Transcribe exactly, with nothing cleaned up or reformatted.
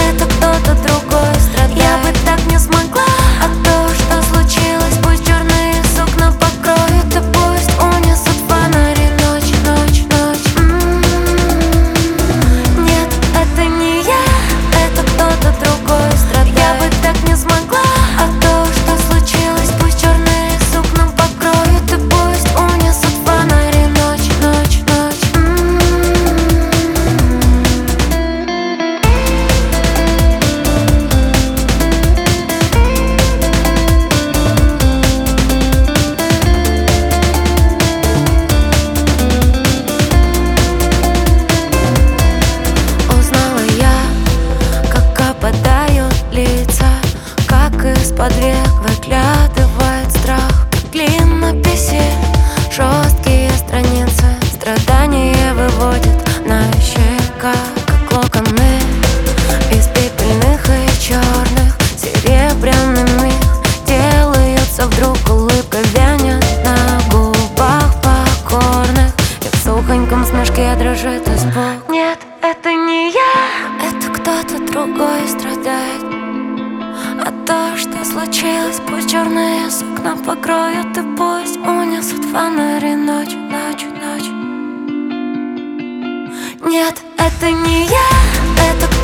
это кто-то другой страдает. Я бы так не смогла, а то, что случилось, пусть черные сукна покроют, и пусть унесут фонари ночь, ночь, ночь. М-м-м. Нет, это не я, это кто-то другой страдает. Я бы так не смогла, а то, что случилось, пусть черные сукна покроют, и пусть унесут фонари ночь, ночь, ночь. Узнала я, как опадают лица, как из-под век выглядывает страх. Клинописи, жесткие страницы, страдания выводят на щеках, как локоны из пепельных и черных, серебряными делаются вдруг. Улыбка вянет на губах покорных, и в сухоньком смешке дрожит испуг. Нет, это не я, это кто-то другой страдает. А то, что случилось, пусть черные сукна покроют, и пусть унесут фонари ночь, ночь, ночь. Нет, это не я, это